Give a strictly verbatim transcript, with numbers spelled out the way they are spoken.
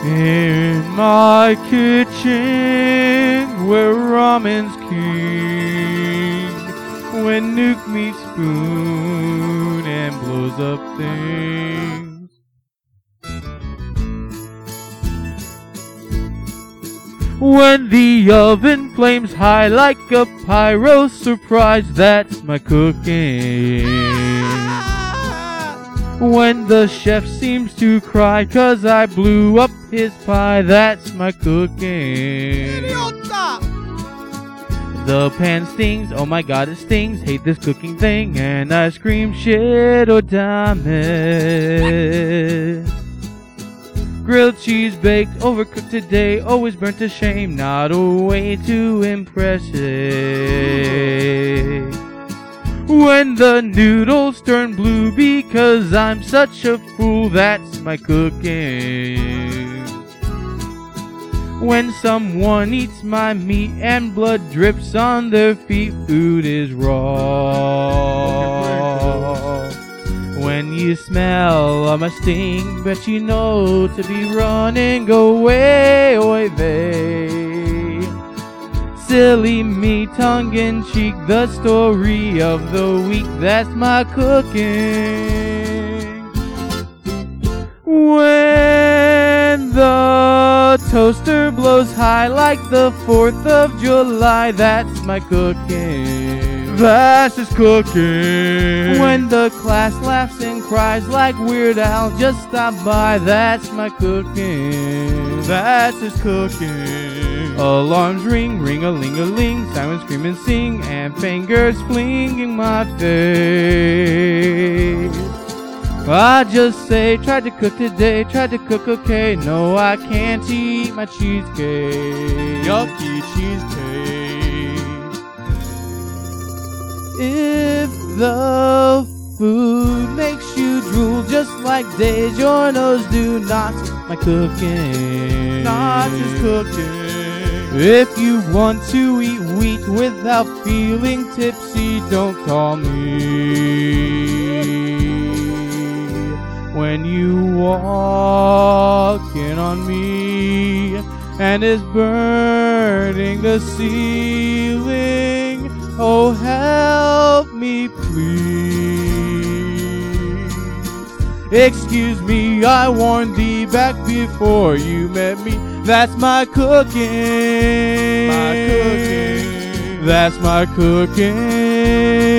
In my kitchen, where ramen's king, when Nuke meets Spoon and blows up things. When the oven flames high like a pyro surprise, that's my cooking. When the chef seems to cry 'cause I blew up his pie, that's my cooking. The pan stings, oh my god it stings, hate this cooking thing, and I scream shit or damn it. Grilled cheese baked, overcooked today, always burnt to shame, not a way to impress it. When the noodles turn blue because I'm such a fool, that's my cooking. When someone eats my meat and blood drips on their feet, food is raw. When you smell my sting, bet you know to be running away, oy vey. Silly me, tongue-in-cheek, the story of the week, that's my cooking. When the toaster blows high like the fourth of July, that's my cooking. That's just cooking. When the class laughs and cries like Weird Al, just stop by, that's my cooking. That's just cooking. Alarms ring, ring-a-ling-a-ling, sirens scream and sing, and fingers flinging my face. I just say, tried to cook today, tried to cook okay, no I can't eat my cheesecake. Yucky cheesecake. If the food makes you drool just like DiGiorno's do, not my cooking. Not just cooking. If you want to eat wheat without feeling tipsy, don't call me. When you walk in on me and it's burning the ceiling, oh help me please. Excuse me, I warned thee back before you met me. That's my cooking. My cooking. That's my cooking.